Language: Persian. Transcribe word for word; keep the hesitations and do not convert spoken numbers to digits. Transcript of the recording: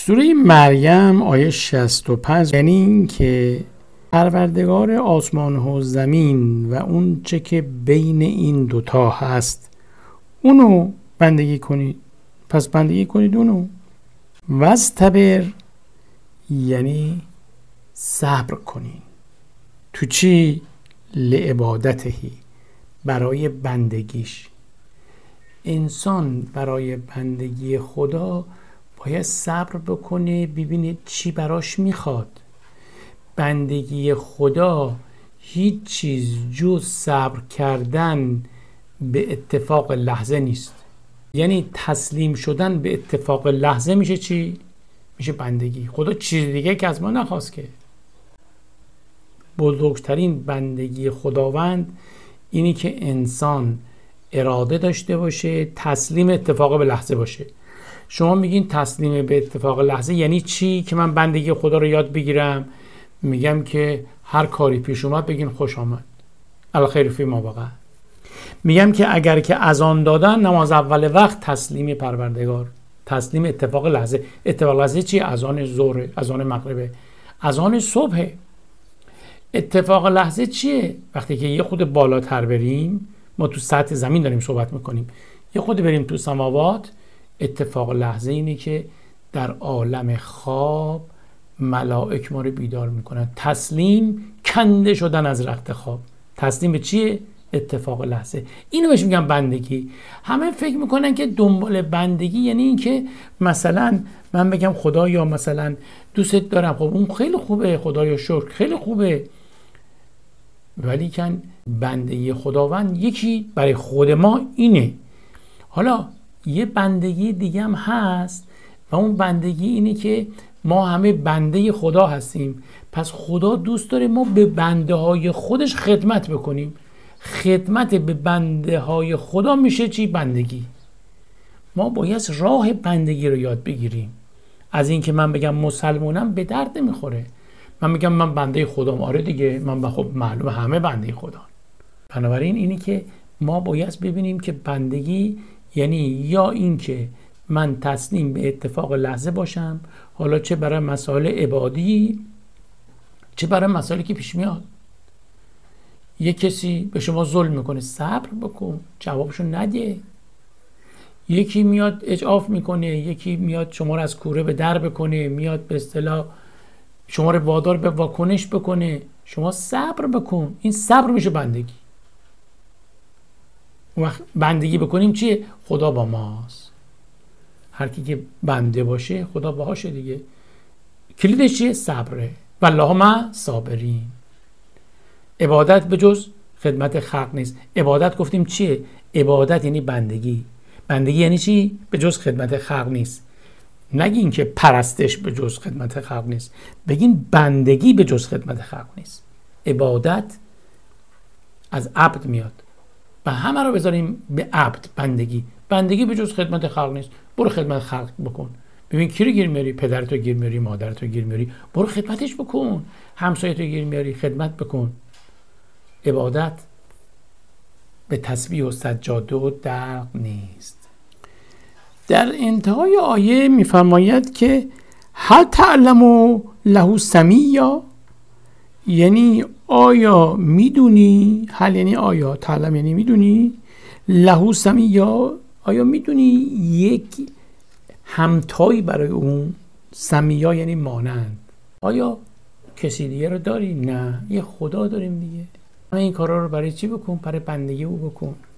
سوره مریم آیه شصت و پنج یعنی این که پروردگار آسمان و زمین و اون چه که بین این دوتا هست اونو بندگی کنید. پس بندگی کنید اونو. واصطبر یعنی صبر کنید. تو چی؟ لعبادتهی، برای بندگیش. انسان برای بندگی خدا باید صبر بکنه، ببینه چی براش میخواد. بندگی خدا هیچ چیز جز صبر کردن به اتفاق لحظه نیست. یعنی تسلیم شدن به اتفاق لحظه میشه چی؟ میشه بندگی. خدا چیز دیگه که از ما نخواست که. بزرگترین بندگی خداوند اینی که انسان اراده داشته باشه، تسلیم اتفاق به لحظه باشه. شما میگین تسلیم به اتفاق لحظه یعنی چی؟ که من بندگی خدا رو یاد بگیرم. میگم که هر کاری پیش اومد بگین خوش آمد، الخیر فی ما وقع. میگم که اگر که اذان دادن نماز اول وقت، تسلیم پروردگار، تسلیم اتفاق لحظه. اتفاق لحظه چی؟ اذان ظهر، اذان مغرب، اذان صبح. اتفاق لحظه چیه؟ وقتی که یه خود بالاتر بریم، ما تو سطح زمین داریم صحبت میکنیم، یه خود بریم تو سماوات، اتفاق لحظه اینه که در عالم خواب ملائک ما رو بیدار میکنن. تسلیم، کنده شدن از رخت خواب. تسلیم به چیه؟ اتفاق لحظه. اینو بهش میگم بندگی. همه فکر میکنن که دنبال بندگی یعنی این که مثلا من بگم خدایا مثلا دوستت دارم، خب اون خیلی خوبه، خدایا شکر، خیلی خوبه، ولی کن بندگی خداوند یکی برای خود ما اینه. حالا یه بندگی دیگه هم هست و اون بندگی اینه که ما همه بنده خدا هستیم. پس خدا دوست داره ما به بنده های خودش خدمت بکنیم. خدمت به بنده های خدا میشه چی؟ بندگی. ما باید راه بندگی رو یاد بگیریم. از این که من بگم مسلمانم به درد نمیخوره. من میگم من بنده خدام، آره دیگه، من خب معلومه همه بنده خدا. بنابراین اینی که ما باید ببینیم که بندگی یعنی یا این که من تسلیم به اتفاق لحظه باشم، حالا چه برای مسائل عبادی چه برای مسائلی که پیش میاد. یه کسی به شما ظلم میکنه، صبر بکن، جوابشو نده. یکی میاد اجعاف میکنه، یکی میاد شما رو از کوره به در بکنه، میاد به اصطلاح شما رو وادار به واکنش بکنه، شما صبر بکن. این صبر میشه بندگی. وقت بندگی بکنیم چیه؟ خدا با ماست. هر کی که بنده باشه خدا باهاشه دیگه. کلیدش چیه؟ صبره. والله ما صابرین. عبادت به جز خدمت خلق نیست. عبادت گفتیم چیه؟ عبادت یعنی بندگی. بندگی یعنی چی؟ به جز خدمت خلق نیست. نگین که پرستش به جز خدمت خلق نیست، بگین بندگی به جز خدمت خلق نیست. عبادت از عبد میاد و همه رو بذاریم به عبد. بندگی بندگی به جز خدمت خلق نیست. برو خدمت خلق بکن. ببین کی رو گیر میاری؟ پدرتو گیر میاری، مادرتو گیر میاری، برو خدمتش بکن. همسایتو گیر میاری، خدمت بکن. عبادت به تسبیح و سجاده و دلق نیست. در انتهای آیه میفرماید که هل تعلم له سمیا، یعنی آیا میدونی، هل یعنی آیا، تعلم یعنی میدونی، له سمیا آیا میدونی یک همتایی برای اون. سمیا یعنی مانند. آیا کسی دیگه رو داری؟ نه، یه خدا داریم دیگه. این کارا رو برای چی بکن؟ برای بندگی او بکن.